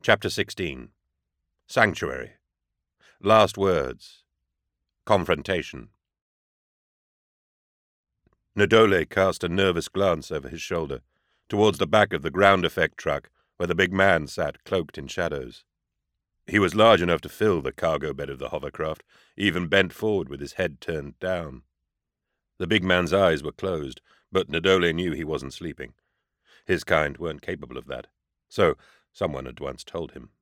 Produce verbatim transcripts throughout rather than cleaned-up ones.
Chapter sixteen. Sanctuary. Last words. Confrontation. Ndole cast a nervous glance over his shoulder, towards the back of the ground effect truck where the big man sat cloaked in shadows. He was large enough to fill the cargo bed of the hovercraft, even bent forward with his head turned down. The big man's eyes were closed, but Ndole knew he wasn't sleeping. His kind weren't capable of that, so someone had once told him.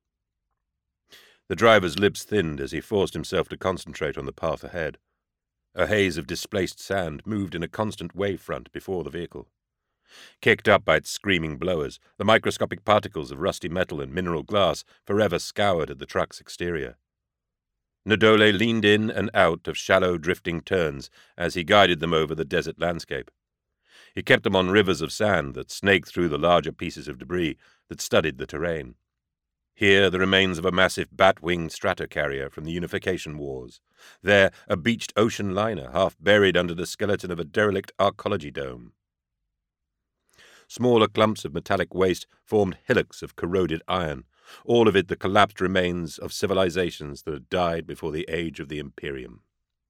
The driver's lips thinned as he forced himself to concentrate on the path ahead. A haze of displaced sand moved in a constant wavefront before the vehicle. Kicked up by its screaming blowers, the microscopic particles of rusty metal and mineral glass forever scoured at the truck's exterior. Ndole leaned in and out of shallow, drifting turns as he guided them over the desert landscape. He kept them on rivers of sand that snaked through the larger pieces of debris that studded the terrain. Here, the remains of a massive bat-winged stratocarrier from the Unification Wars. There, a beached ocean liner half buried under the skeleton of a derelict arcology dome. Smaller clumps of metallic waste formed hillocks of corroded iron, all of it the collapsed remains of civilizations that had died before the age of the Imperium.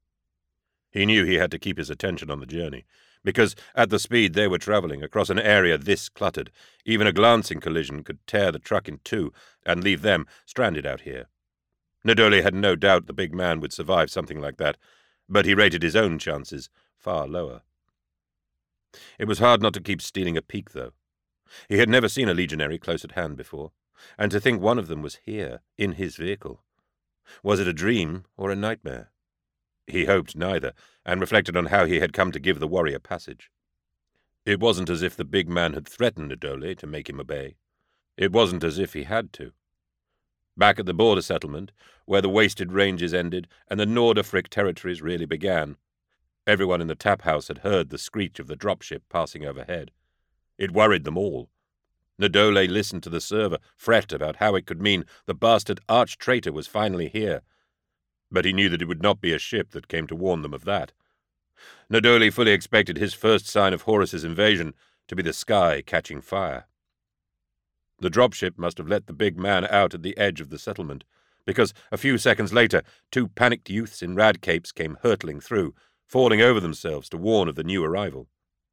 He knew he had to keep his attention on the journey, because at the speed they were traveling across an area this cluttered, even a glancing collision could tear the truck in two and leave them stranded out here. Ndole had no doubt the big man would survive something like that, but he rated his own chances far lower. It was hard not to keep stealing a peek, though. He had never seen a legionary close at hand before, and to think one of them was here, in his vehicle. Was it a dream or a nightmare? He hoped neither, and reflected on how he had come to give the warrior passage. It wasn't as if the big man had threatened Ndole to make him obey. It wasn't as if he had to. Back at the border settlement, where the wasted ranges ended and the Norda-Frick territories really began, everyone in the tap house had heard the screech of the dropship passing overhead. It worried them all. Ndole listened to the server fret about how it could mean the bastard arch-traitor was finally here, but he knew that it would not be a ship that came to warn them of that. Ndole fully expected his first sign of Horus's invasion to be the sky catching fire. The dropship must have let the big man out at the edge of the settlement, because a few seconds later two panicked youths in rad capes came hurtling through, falling over themselves to warn of the new arrival.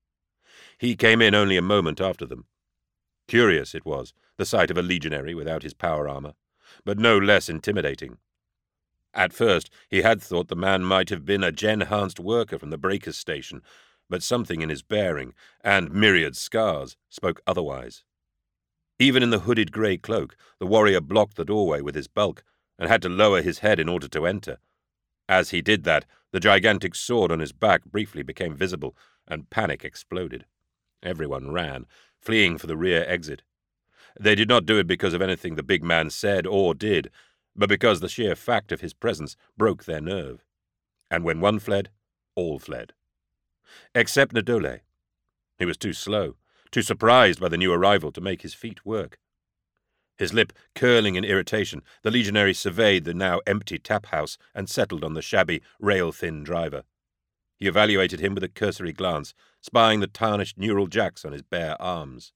He came in only a moment after them. Curious it was, the sight of a legionary without his power armor, but no less intimidating. At first, he had thought the man might have been a gen-enhanced worker from the Breakers station, but something in his bearing, and myriad scars, spoke otherwise. Even in the hooded grey cloak, the warrior blocked the doorway with his bulk, and had to lower his head in order to enter. As he did that, the gigantic sword on his back briefly became visible, and panic exploded. Everyone ran, fleeing for the rear exit. They did not do it because of anything the big man said or did, but because the sheer fact of his presence broke their nerve. And when one fled, all fled. Except Ndole. He was too slow, too surprised by the new arrival to make his feet work. His lip curling in irritation, the legionary surveyed the now empty tap house and settled on the shabby, rail-thin driver. He evaluated him with a cursory glance, spying the tarnished neural jacks on his bare arms.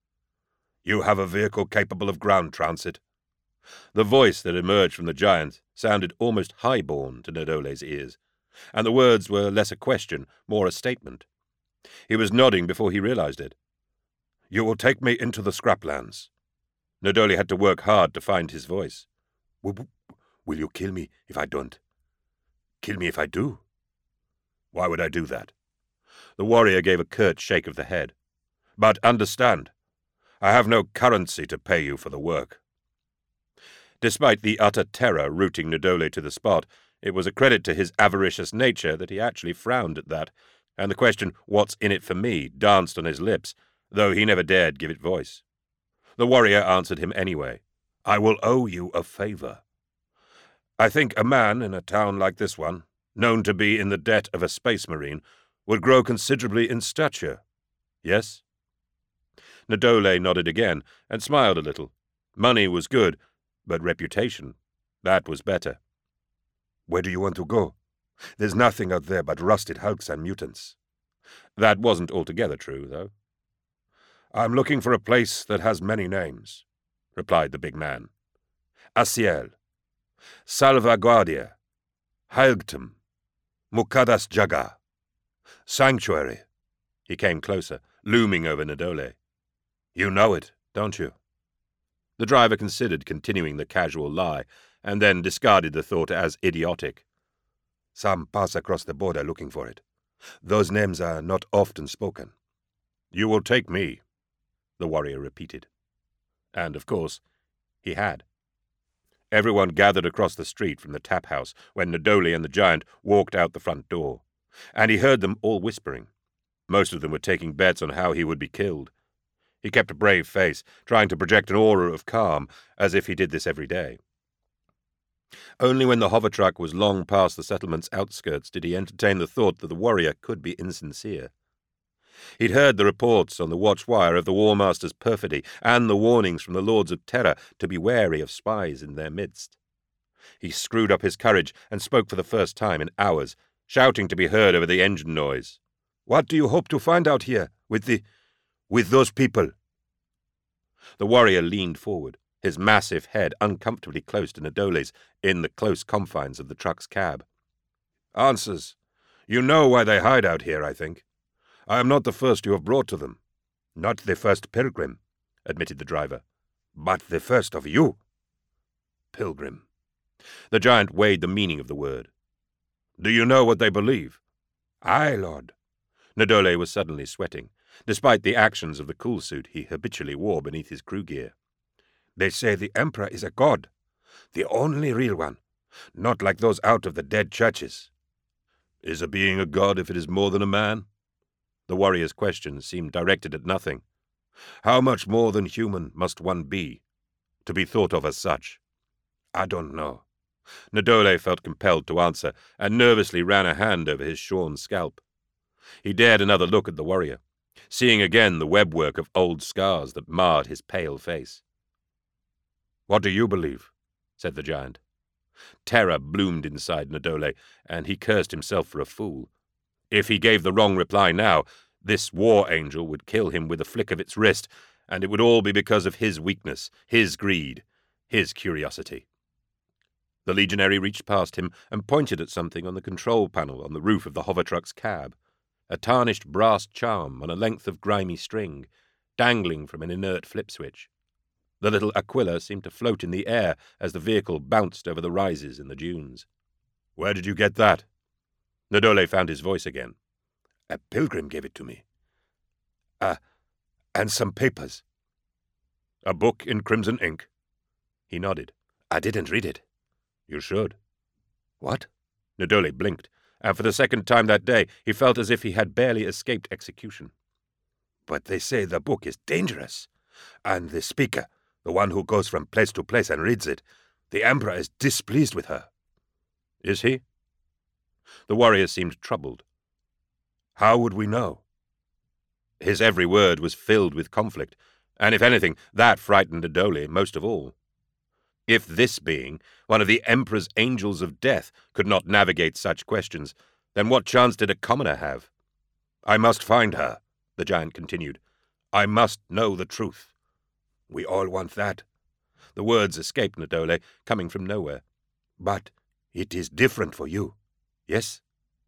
"You have a vehicle capable of ground transit." The voice that emerged from the giant sounded almost high-born to Ndole's ears, and the words were less a question, more a statement. He was nodding before he realized it. "You will take me into the scraplands." Ndole had to work hard to find his voice. "Will, will you kill me if I don't?" "Kill me if I do?" "Why would I do that?" The warrior gave a curt shake of the head. "But understand, I have no currency to pay you for the work." Despite the utter terror rooting Ndole to the spot, it was a credit to his avaricious nature that he actually frowned at that, and the question, "What's in it for me?" danced on his lips, though he never dared give it voice. The warrior answered him anyway. "I will owe you a favor. I think a man in a town like this one, known to be in the debt of a space marine, would grow considerably in stature. Yes?" Ndole nodded again and smiled a little. Money was good, but reputation, that was better. "Where do you want to go? There's nothing out there but rusted hulks and mutants." That wasn't altogether true, though. "I'm looking for a place that has many names," replied the big man. Asiel, Salvaguardia, Heilgtum, Mukadas Jaga, Sanctuary. He came closer, looming over Ndole. You know it, don't you? The driver considered continuing the casual lie, and then discarded the thought as idiotic. Some pass across the border looking for it. Those names are not often spoken. You will take me, the warrior repeated. And, of course, he had. Everyone gathered across the street from the tap house when Ndole and the giant walked out the front door, and he heard them all whispering. Most of them were taking bets on how he would be killed. He kept a brave face, trying to project an aura of calm, as if he did this every day. Only when the hover truck was long past the settlement's outskirts did he entertain the thought that the warrior could be insincere. He'd heard the reports on the watch wire of the War Master's perfidy and the warnings from the Lords of Terror to be wary of spies in their midst. He screwed up his courage and spoke for the first time in hours, shouting to be heard over the engine noise. "What do you hope to find out here, with the... with those people?" The warrior leaned forward, his massive head uncomfortably close to Ndole's in the close confines of the truck's cab. "Answers. You know why they hide out here, I think. I am not the first you have brought to them." "Not the first pilgrim," admitted the driver. "But the first of you." Pilgrim. The giant weighed the meaning of the word. "Do you know what they believe?" "Aye, Lord." Ndole was suddenly sweating, despite the actions of the cool suit he habitually wore beneath his crew gear. "They say the Emperor is a god, the only real one, not like those out of the dead churches." "Is a being a god if it is more than a man?" The warrior's question seemed directed at nothing. "How much more than human must one be, to be thought of as such?" "I don't know." Ndole felt compelled to answer, and nervously ran a hand over his shorn scalp. He dared another look at the warrior, seeing again the webwork of old scars that marred his pale face. "What do you believe?" said the giant. Terror bloomed inside Ndole, and he cursed himself for a fool. If he gave the wrong reply now, this war angel would kill him with a flick of its wrist, and it would all be because of his weakness, his greed, his curiosity. The legionary reached past him and pointed at something on the control panel on the roof of the hover truck's cab, a tarnished brass charm on a length of grimy string, dangling from an inert flip switch. The little Aquila seemed to float in the air as the vehicle bounced over the rises in the dunes. "Where did you get that?" Ndole found his voice again. "A pilgrim gave it to me. Uh, and some papers." "A book in crimson ink?" He nodded. "I didn't read it." "You should." "What?" Ndole blinked, and for the second time that day he felt as if he had barely escaped execution. "But they say the book is dangerous, and the speaker, the one who goes from place to place and reads it, the Emperor is displeased with her." "Is he?" The warrior seemed troubled. "How would we know?" His every word was filled with conflict, and if anything, that frightened Ndole most of all. If this being, one of the Emperor's angels of death, could not navigate such questions, then what chance did a commoner have? "I must find her," the giant continued. "I must know the truth." "We all want that." The words escaped Ndole, coming from nowhere. "But it is different for you. Yes?"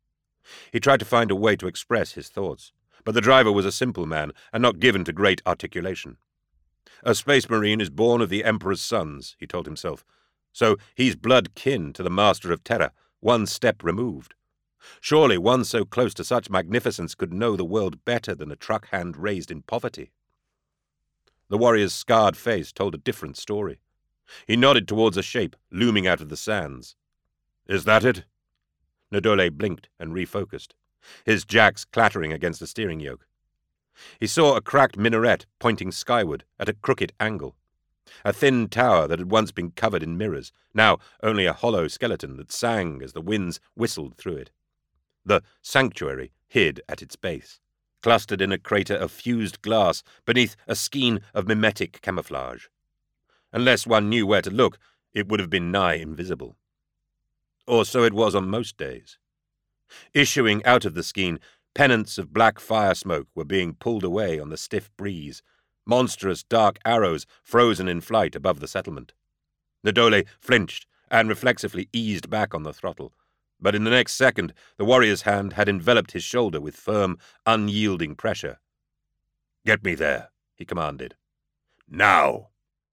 He tried to find a way to express his thoughts, but the driver was a simple man and not given to great articulation. "A space marine is born of the Emperor's sons," he told himself, "so he's blood kin to the Master of Terror, one step removed. Surely one so close to such magnificence could know the world better than a truck hand raised in poverty." The warrior's scarred face told a different story. He nodded towards a shape looming out of the sands. "Is that it?" Ndole blinked and refocused, his jacks clattering against the steering yoke. He saw a cracked minaret pointing skyward at a crooked angle, a thin tower that had once been covered in mirrors, now only a hollow skeleton that sang as the winds whistled through it. The sanctuary hid at its base, clustered in a crater of fused glass beneath a skein of mimetic camouflage. Unless one knew where to look, it would have been nigh invisible. Or so it was on most days. Issuing out of the skein, pennants of black fire smoke were being pulled away on the stiff breeze, monstrous dark arrows frozen in flight above the settlement. The dhole flinched and reflexively eased back on the throttle, but in the next second the warrior's hand had enveloped his shoulder with firm, unyielding pressure. "Get me there," he commanded. "Now!"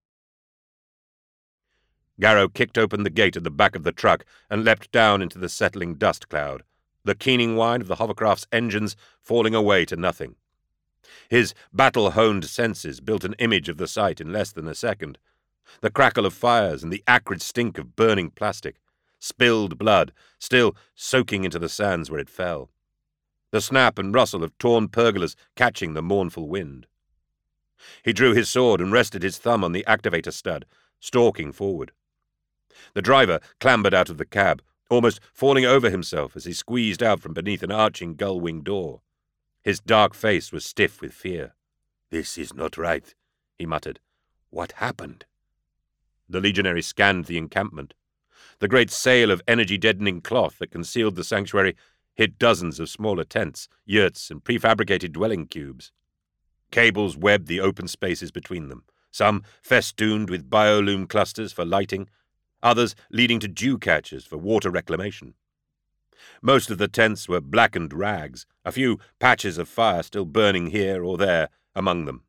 Garrow kicked open the gate at the back of the truck and leapt down into the settling dust cloud, the keening whine of the hovercraft's engines falling away to nothing. His battle-honed senses built an image of the sight in less than a second. The crackle of fires and the acrid stink of burning plastic, spilled blood still soaking into the sands where it fell, the snap and rustle of torn pergolas catching the mournful wind. He drew his sword and rested his thumb on the activator stud, stalking forward. The driver clambered out of the cab, almost falling over himself as he squeezed out from beneath an arching gull-wing door. His dark face was stiff with fear. "This is not right," he muttered. "What happened?" The legionary scanned the encampment. The great sail of energy-deadening cloth that concealed the sanctuary hid dozens of smaller tents, yurts, and prefabricated dwelling cubes. Cables webbed the open spaces between them, some festooned with biolume clusters for lighting, others leading to dew catchers for water reclamation. Most of the tents were blackened rags, a few patches of fire still burning here or there among them.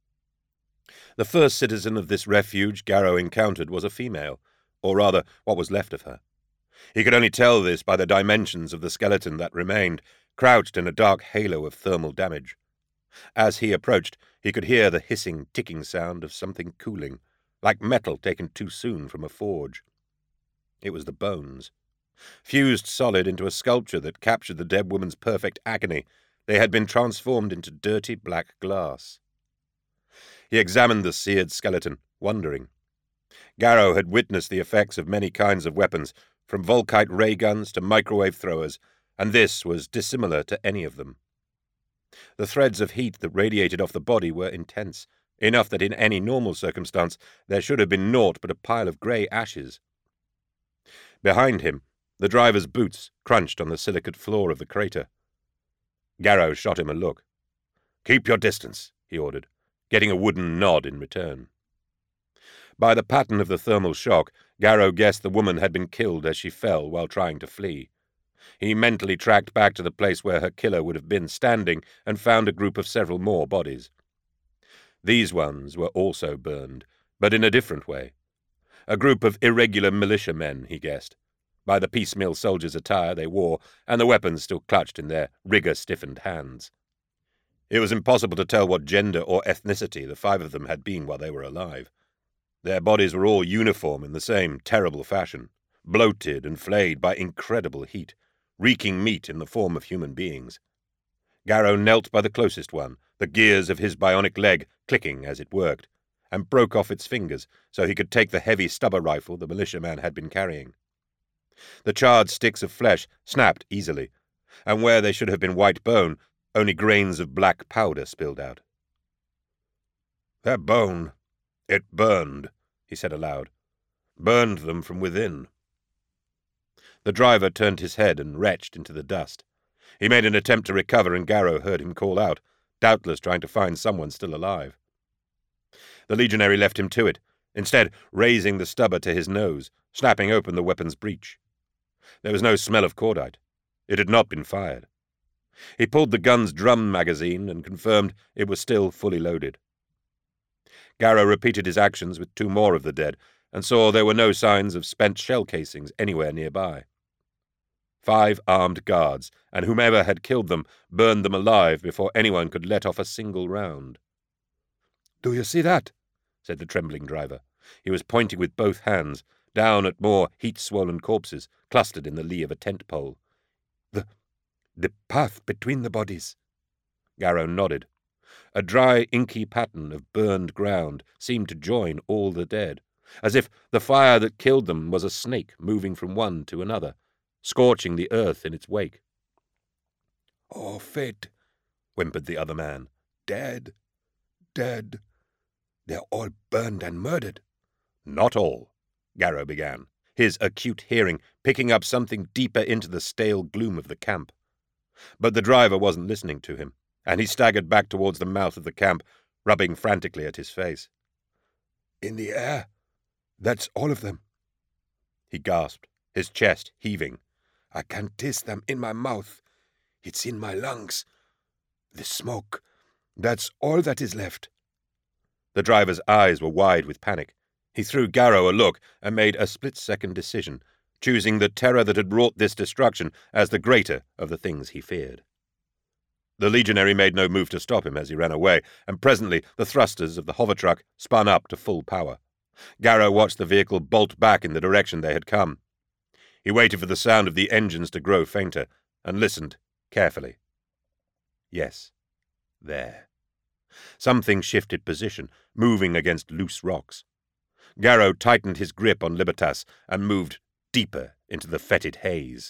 The first citizen of this refuge Garrow encountered was a female, or rather what was left of her. He could only tell this by the dimensions of the skeleton that remained, crouched in a dark halo of thermal damage. As he approached, he could hear the hissing, ticking sound of something cooling, like metal taken too soon from a forge. It was the bones. Fused solid into a sculpture that captured the dead woman's perfect agony, they had been transformed into dirty black glass. He examined the seared skeleton, wondering. Garrow had witnessed the effects of many kinds of weapons, from Volkite ray guns to microwave throwers, and this was dissimilar to any of them. The threads of heat that radiated off the body were intense, enough that in any normal circumstance there should have been naught but a pile of grey ashes. Behind him, the driver's boots crunched on the silicate floor of the crater. Garrow shot him a look. "Keep your distance," he ordered, getting a wooden nod in return. By the pattern of the thermal shock, Garrow guessed the woman had been killed as she fell while trying to flee. He mentally tracked back to the place where her killer would have been standing and found a group of several more bodies. These ones were also burned, but in a different way. A group of irregular militiamen, he guessed, by the piecemeal soldiers' attire they wore and the weapons still clutched in their rigor-stiffened hands. It was impossible to tell what gender or ethnicity the five of them had been while they were alive. Their bodies were all uniform in the same terrible fashion, bloated and flayed by incredible heat, reeking meat in the form of human beings. Garrow knelt by the closest one, the gears of his bionic leg clicking as it worked, and broke off its fingers so he could take the heavy stubber rifle the militiaman had been carrying. The charred sticks of flesh snapped easily, and where they should have been white bone, only grains of black powder spilled out. "That bone, it burned," he said aloud. "Burned them from within." The driver turned his head and retched into the dust. He made an attempt to recover, and Garrow heard him call out, doubtless trying to find someone still alive. The legionary left him to it, instead raising the stubber to his nose, snapping open the weapon's breech. There was no smell of cordite. It had not been fired. He pulled the gun's drum magazine and confirmed it was still fully loaded. Garrow repeated his actions with two more of the dead, and saw there were no signs of spent shell casings anywhere nearby. Five armed guards, and whomever had killed them burned them alive before anyone could let off a single round. "Do you see that?" said the trembling driver. He was pointing with both hands, down at more heat-swollen corpses clustered in the lee of a tent pole. The, the path between the bodies." Garrow nodded. A dry, inky pattern of burned ground seemed to join all the dead, as if the fire that killed them was a snake moving from one to another, scorching the earth in its wake. "Oh, fate," whimpered the other man. "Dead, dead. They're all burned and murdered." "Not all," Garrow began, his acute hearing picking up something deeper into the stale gloom of the camp. But the driver wasn't listening to him, and he staggered back towards the mouth of the camp, rubbing frantically at his face. "In the air, That's all of them, he gasped, his chest heaving. I can taste them in my mouth. It's in my lungs. The smoke. That's all that is left. The driver's eyes were wide with panic. He threw Garrow a look and made a split-second decision, choosing the terror that had wrought this destruction as the greater of the things he feared. The legionary made no move to stop him as he ran away, and presently the thrusters of the hover truck spun up to full power. Garrow watched the vehicle bolt back in the direction they had come. He waited for the sound of the engines to grow fainter, and listened carefully. Yes, there. Something shifted position, moving against loose rocks. Garrow tightened his grip on Libertas and moved deeper into the fetid haze.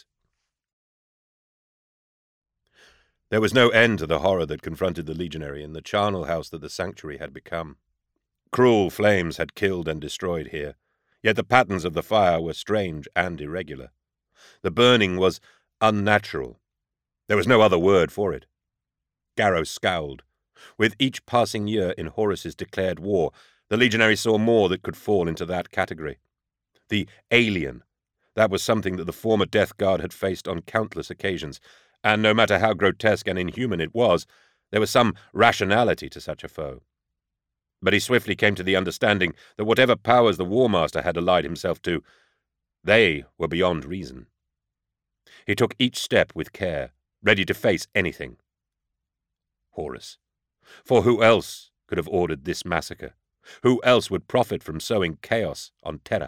There was no end to the horror that confronted the legionary in the charnel house that the sanctuary had become. Cruel flames had killed and destroyed here, yet the patterns of the fire were strange and irregular. The burning was unnatural. There was no other word for it. Garrow scowled. With each passing year in Horus's declared war, the legionary saw more that could fall into that category. The alien, that was something that the former Death Guard had faced on countless occasions, and no matter how grotesque and inhuman it was, there was some rationality to such a foe. But he swiftly came to the understanding that whatever powers the War Master had allied himself to, they were beyond reason. He took each step with care, ready to face anything. Horus. For who else could have ordered this massacre? Who else would profit from sowing chaos on Terra?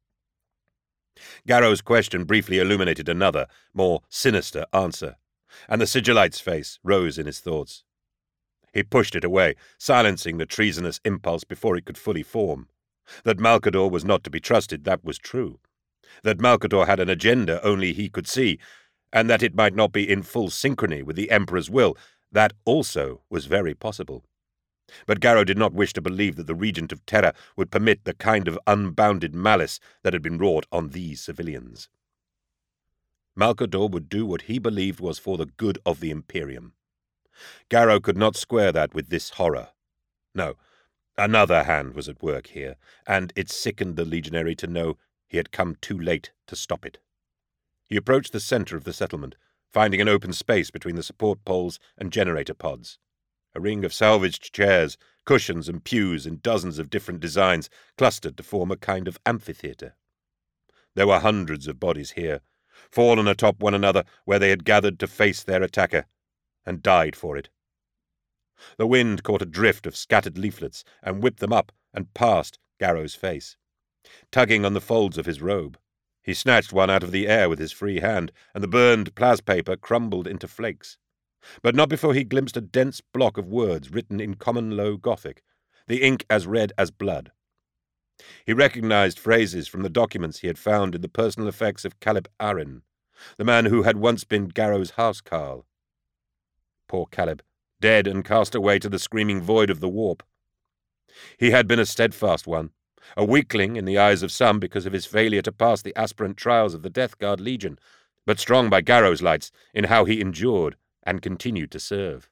Garrow's question briefly illuminated another, more sinister answer, and the Sigillite's face rose in his thoughts. He pushed it away, silencing the treasonous impulse before it could fully form. That Malcador was not to be trusted, that was true. That Malcador had an agenda only he could see, and that it might not be in full synchrony with the Emperor's will, that also was very possible. But Garrow did not wish to believe that the Regent of Terra would permit the kind of unbounded malice that had been wrought on these civilians. Malcador would do what he believed was for the good of the Imperium. Garrow could not square that with this horror. No, another hand was at work here, and it sickened the legionary to know he had come too late to stop it. He approached the center of the settlement, finding an open space between the support poles and generator pods. A ring of salvaged chairs, cushions and pews in dozens of different designs clustered to form a kind of amphitheatre. There were hundreds of bodies here, fallen atop one another where they had gathered to face their attacker, and died for it. The wind caught a drift of scattered leaflets and whipped them up and past Garrow's face. Tugging on the folds of his robe, he snatched one out of the air with his free hand, and the burned plaspaper crumbled into flakes. But not before he glimpsed a dense block of words written in common low Gothic, the ink as red as blood. He recognized phrases from the documents he had found in the personal effects of Caleb Arryn, the man who had once been Garrow's housecarl. Poor Caleb, dead and cast away to the screaming void of the warp. He had been a steadfast one, a weakling in the eyes of some because of his failure to pass the aspirant trials of the Death Guard Legion, but strong by Garrow's lights in how he endured and continued to serve.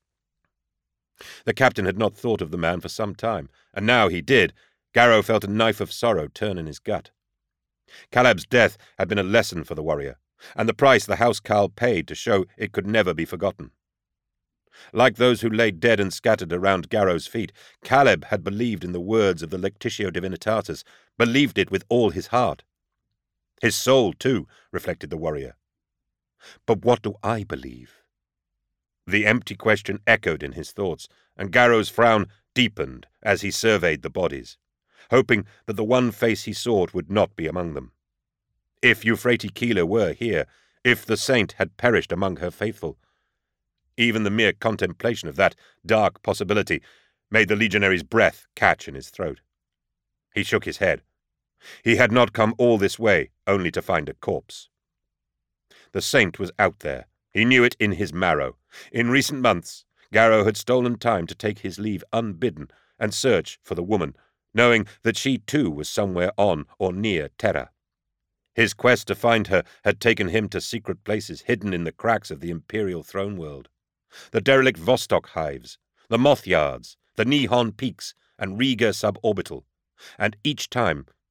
The captain had not thought of the man for some time, and now he did. Garrow felt a knife of sorrow turn in his gut. Caleb's death had been a lesson for the warrior, and the price the housecarl paid to show it could never be forgotten. Like those who lay dead and scattered around Garrow's feet, Caleb had believed in the words of the Lectitio Divinitatis, believed it with all his heart. His soul, too, reflected the warrior. But what do I believe? The empty question echoed in his thoughts, and Garrow's frown deepened as he surveyed the bodies, hoping that the one face he sought would not be among them. If Euphrates Keeler were here, if the saint had perished among her faithful, even the mere contemplation of that dark possibility made the legionary's breath catch in his throat. He shook his head. He had not come all this way only to find a corpse. The saint was out there. He knew it in his marrow. In recent months, Garrow had stolen time to take his leave unbidden and search for the woman, knowing that she too was somewhere on or near Terra. His quest to find her had taken him to secret places hidden in the cracks of the imperial throne world. The derelict Vostok hives, the moth yards, the Nihon peaks, and Riga suborbital, and each time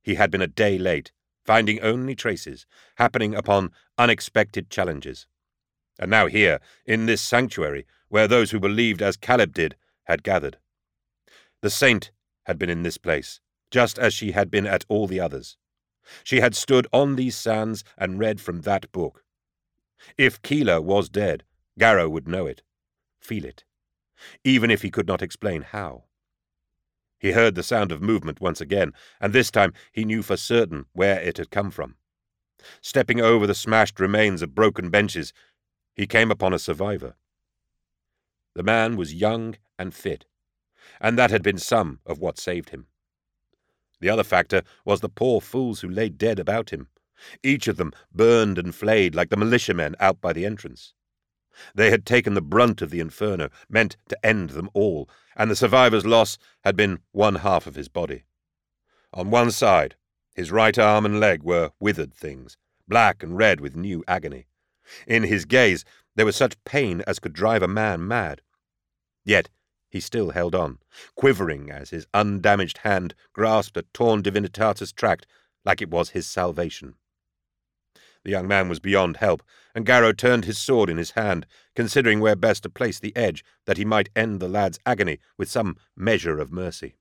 he had been a day late, finding only traces, happening upon unexpected challenges. And now here, in this sanctuary, where those who believed as Caleb did had gathered. The saint had been in this place, just as she had been at all the others. She had stood on these sands and read from that book. If Keelah was dead, Garrow would know it, feel it, even if he could not explain how. He heard the sound of movement once again, and this time he knew for certain where it had come from. Stepping over the smashed remains of broken benches, he came upon a survivor. The man was young and fit, and that had been some of what saved him. The other factor was the poor fools who lay dead about him, each of them burned and flayed like the militiamen out by the entrance. They had taken the brunt of the inferno, meant to end them all, and the survivor's loss had been one half of his body. On one side, his right arm and leg were withered things, black and red with new agony. In his gaze there was such pain as could drive a man mad. Yet he still held on, quivering as his undamaged hand grasped a torn Divinitatus tract like it was his salvation. The young man was beyond help, and Garrow turned his sword in his hand, considering where best to place the edge, that he might end the lad's agony with some measure of mercy.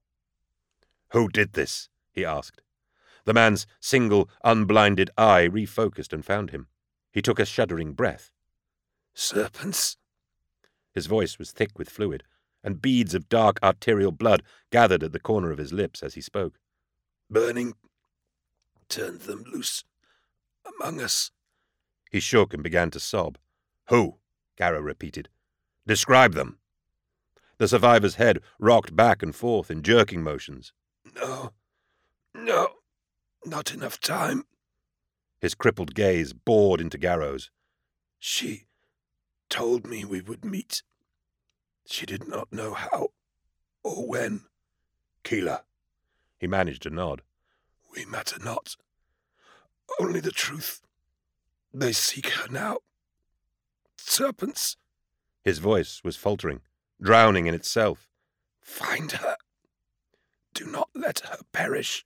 "Who did this?" he asked. The man's single, unblinded eye refocused and found him. He took a shuddering breath. "Serpents." His voice was thick with fluid, and beads of dark arterial blood gathered at the corner of his lips as he spoke. "Burning turned them loose among us." He shook and began to sob. "Who?" Garrow repeated. "Describe them." The survivor's head rocked back and forth in jerking motions. "No, no, not enough time." His crippled gaze bored into Garrow's. "She told me we would meet. She did not know how or when." "Keelah." He managed a nod. "We matter not. Only the truth. They seek her now. Serpents." His voice was faltering, drowning in itself. "Find her. Do not let her perish.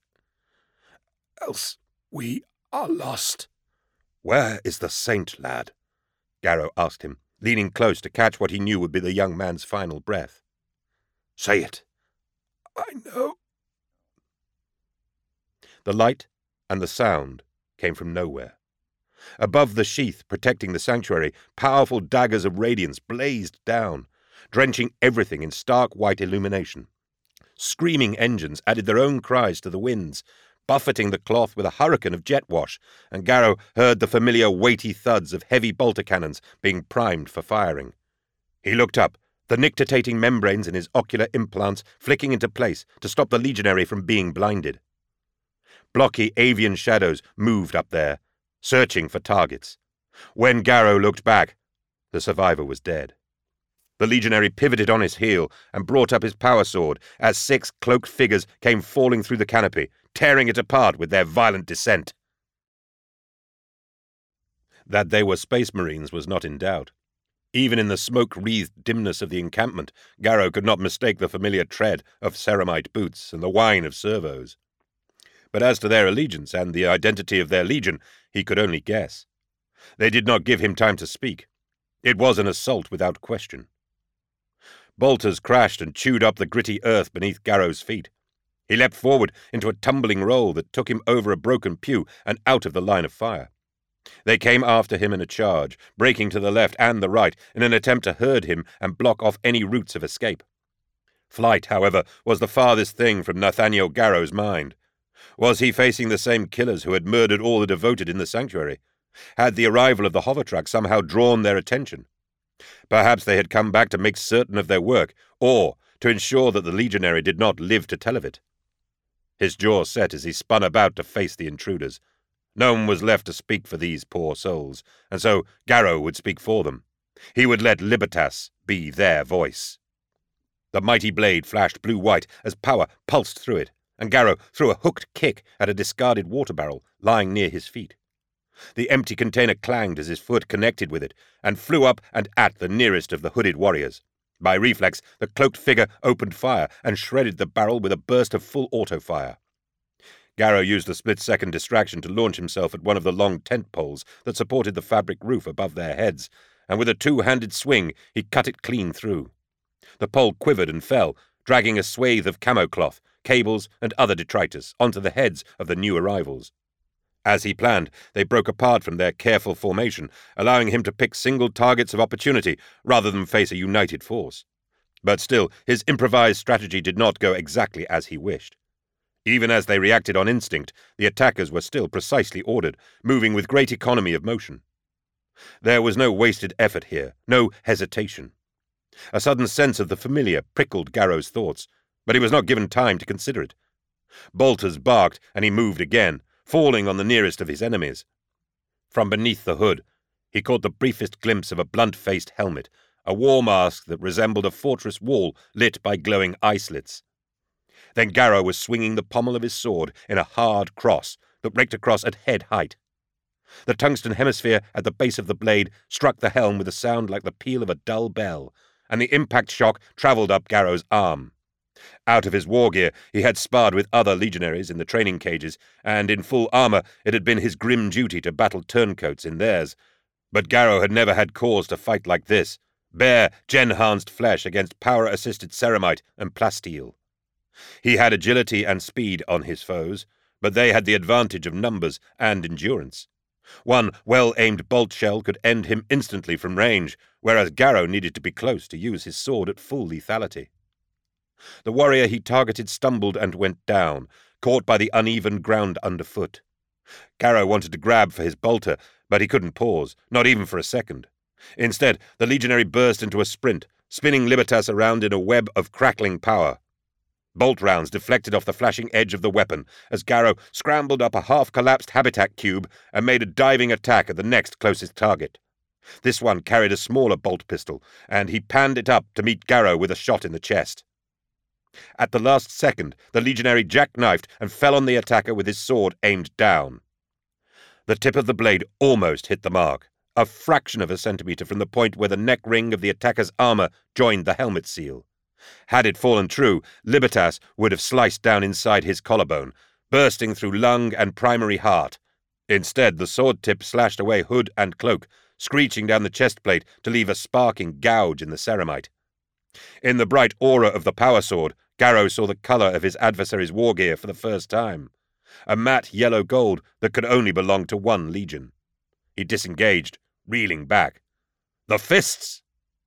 Else we are lost." "Where is the saint, lad?" Garrow asked him, leaning close to catch what he knew would be the young man's final breath. "Say it." "I know." The light and the sound came from nowhere. Above the sheath protecting the sanctuary, powerful daggers of radiance blazed down, drenching everything in stark white illumination. Screaming engines added their own cries to the winds, buffeting the cloth with a hurricane of jet wash, and Garrow heard the familiar weighty thuds of heavy bolter cannons being primed for firing. He looked up, the nictitating membranes in his ocular implants flicking into place to stop the legionary from being blinded. Blocky avian shadows moved up there, searching for targets. When Garrow looked back, the survivor was dead. The legionary pivoted on his heel and brought up his power sword as six cloaked figures came falling through the canopy, tearing it apart with their violent descent. That they were space marines was not in doubt. Even in the smoke-wreathed dimness of the encampment, Garrow could not mistake the familiar tread of ceramite boots and the whine of servos. But as to their allegiance and the identity of their legion, he could only guess. They did not give him time to speak. It was an assault without question. Bolters crashed and chewed up the gritty earth beneath Garrow's feet. He leapt forward into a tumbling roll that took him over a broken pew and out of the line of fire. They came after him in a charge, breaking to the left and the right in an attempt to herd him and block off any routes of escape. Flight, however, was the farthest thing from Nathaniel Garrow's mind. Was he facing the same killers who had murdered all the devoted in the sanctuary? Had the arrival of the hover truck somehow drawn their attention? Perhaps they had come back to make certain of their work, or to ensure that the legionary did not live to tell of it. His jaw set as he spun about to face the intruders. No one was left to speak for these poor souls, and so Garrow would speak for them. He would let Libertas be their voice. The mighty blade flashed blue-white as power pulsed through it, and Garrow threw a hooked kick at a discarded water barrel lying near his feet. The empty container clanged as his foot connected with it, and flew up and at the nearest of the hooded warriors. By reflex, the cloaked figure opened fire and shredded the barrel with a burst of full auto fire. Garrow used the split-second distraction to launch himself at one of the long tent poles that supported the fabric roof above their heads, and with a two-handed swing he cut it clean through. The pole quivered and fell, dragging a swathe of camo cloth, cables, and other detritus onto the heads of the new arrivals. As he planned, they broke apart from their careful formation, allowing him to pick single targets of opportunity rather than face a united force. But still, his improvised strategy did not go exactly as he wished. Even as they reacted on instinct, the attackers were still precisely ordered, moving with great economy of motion. There was no wasted effort here, no hesitation. A sudden sense of the familiar prickled Garrow's thoughts, but he was not given time to consider it. Bolters barked, and he moved again, falling on the nearest of his enemies. From beneath the hood, he caught the briefest glimpse of a blunt-faced helmet, a war mask that resembled a fortress wall lit by glowing eye slits. Then Garrow was swinging the pommel of his sword in a hard cross that raked across at head height. The tungsten hemisphere at the base of the blade struck the helm with a sound like the peal of a dull bell, and the impact shock travelled up Garrow's arm. Out of his war gear, he had sparred with other legionaries in the training cages, and in full armour it had been his grim duty to battle turncoats in theirs. But Garrow had never had cause to fight like this, bare, gen-enhanced flesh against power-assisted ceramite and plasteel. He had agility and speed on his foes, but they had the advantage of numbers and endurance. One well-aimed bolt shell could end him instantly from range, whereas Garrow needed to be close to use his sword at full lethality. The warrior he targeted stumbled and went down, caught by the uneven ground underfoot. Garrow wanted to grab for his bolter, but he couldn't pause, not even for a second. Instead, the legionary burst into a sprint, spinning Libertas around in a web of crackling power. Bolt rounds deflected off the flashing edge of the weapon as Garrow scrambled up a half-collapsed habitat cube and made a diving attack at the next closest target. This one carried a smaller bolt pistol, and he panned it up to meet Garrow with a shot in the chest. At the last second, the legionary jackknifed and fell on the attacker with his sword aimed down. The tip of the blade almost hit the mark, a fraction of a centimetre from the point where the neck ring of the attacker's armour joined the helmet seal. Had it fallen true, Libertas would have sliced down inside his collarbone, bursting through lung and primary heart. Instead, the sword tip slashed away hood and cloak, screeching down the chest plate to leave a sparking gouge in the ceramite. In the bright aura of the power sword, Garrow saw the colour of his adversary's war gear for the first time, a matte yellow gold that could only belong to one legion. He disengaged, reeling back. The fists!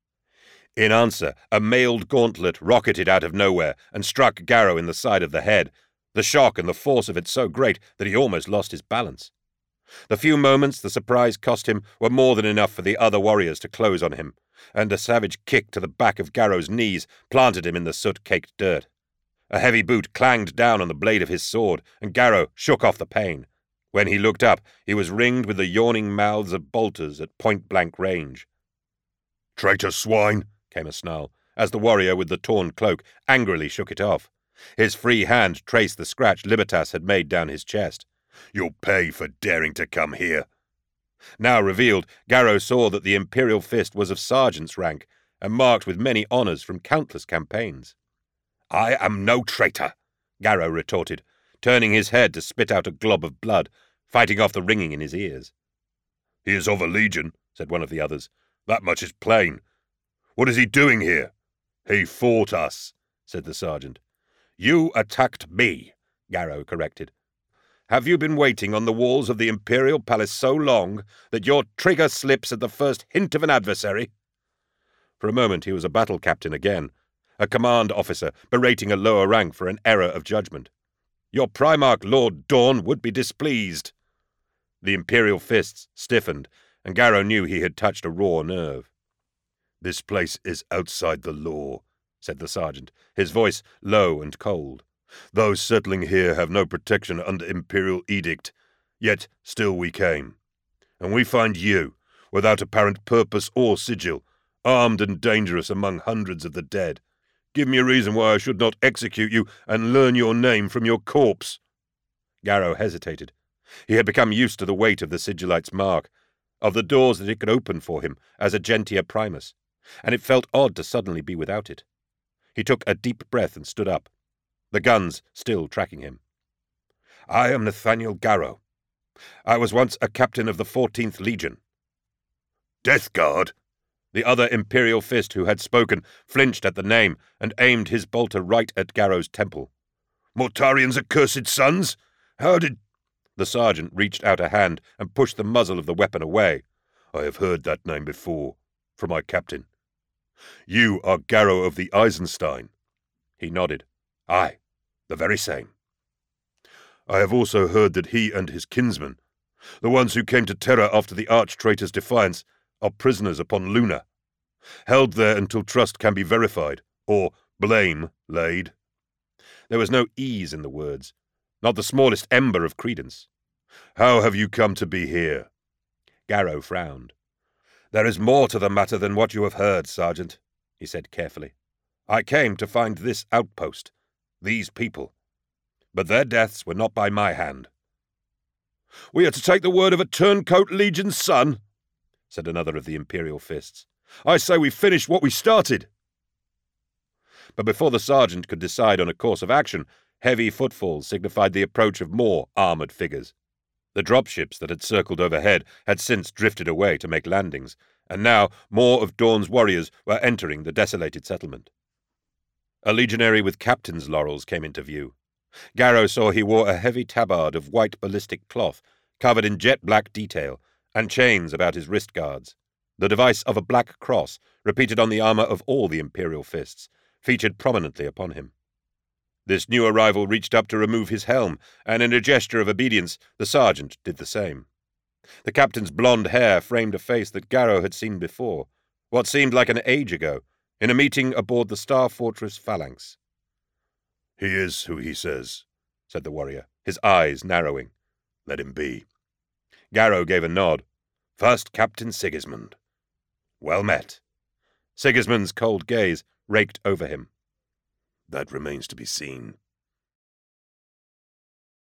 In answer, a mailed gauntlet rocketed out of nowhere and struck Garrow in the side of the head, the shock and the force of it so great that he almost lost his balance. The few moments the surprise cost him were more than enough for the other warriors to close on him, and a savage kick to the back of Garrow's knees planted him in the soot-caked dirt. A heavy boot clanged down on the blade of his sword, and Garrow shook off the pain. When he looked up, he was ringed with the yawning mouths of bolters at point-blank range. "Traitor swine!" came a snarl, as the warrior with the torn cloak angrily shook it off. His free hand traced the scratch Libertas had made down his chest. "You'll pay for daring to come here." Now revealed, Garrow saw that the Imperial Fist was of sergeant's rank, and marked with many honours from countless campaigns. "I am no traitor," Garrow retorted, turning his head to spit out a glob of blood, fighting off the ringing in his ears. "He is of a legion," said one of the others. "That much is plain. What is he doing here?" "He fought us," said the sergeant. "You attacked me," Garrow corrected. "Have you been waiting on the walls of the Imperial Palace so long that your trigger slips at the first hint of an adversary?" For a moment he was a battle captain again, a command officer berating a lower rank for an error of judgment. "Your Primarch Lord Dorn would be displeased." The Imperial fists stiffened, and Garrow knew he had touched a raw nerve. "This place is outside the law," said the sergeant, his voice low and cold. "Those settling here have no protection under Imperial edict, yet still we came. And we find you, without apparent purpose or sigil, armed and dangerous among hundreds of the dead. Give me a reason why I should not execute you and learn your name from your corpse." Garrow hesitated. He had become used to the weight of the sigillite's mark, of the doors that it could open for him as a Gentia Primus, and it felt odd to suddenly be without it. He took a deep breath and stood up, the guns still tracking him. I am Nathaniel Garrow. I was once a captain of the fourteenth Legion. Death Guard? The other Imperial Fist who had spoken flinched at the name and aimed his bolter right at Garrow's temple. Mortarian's accursed sons? How did... The sergeant reached out a hand and pushed the muzzle of the weapon away. I have heard that name before, from my captain. You are Garrow of the Eisenstein. He nodded. Aye, the very same. I have also heard that he and his kinsmen, the ones who came to Terra after the arch-traitor's defiance, are prisoners upon Luna, held there until trust can be verified, or blame laid. There was no ease in the words, not the smallest ember of credence. How have you come to be here? Garrow frowned. There is more to the matter than what you have heard, Sergeant, he said carefully. I came to find this outpost, these people, but their deaths were not by my hand. We are to take the word of a turncoat Legion's son, said another of the Imperial Fists. I say we finish what we started. But before the sergeant could decide on a course of action, heavy footfalls signified the approach of more armoured figures. The dropships that had circled overhead had since drifted away to make landings, and now more of Dawn's warriors were entering the desolated settlement. A legionary with captain's laurels came into view. Garrow saw he wore a heavy tabard of white ballistic cloth, covered in jet-black detail, and chains about his wrist guards. The device of a black cross, repeated on the armour of all the Imperial Fists, featured prominently upon him. This new arrival reached up to remove his helm, and in a gesture of obedience the sergeant did the same. The captain's blonde hair framed a face that Garrow had seen before, what seemed like an age ago, in a meeting aboard the Star Fortress Phalanx. He is who he says, said the warrior, his eyes narrowing. Let him be. Garrow gave a nod. First Captain Sigismund. Well met. Sigismund's cold gaze raked over him. That remains to be seen.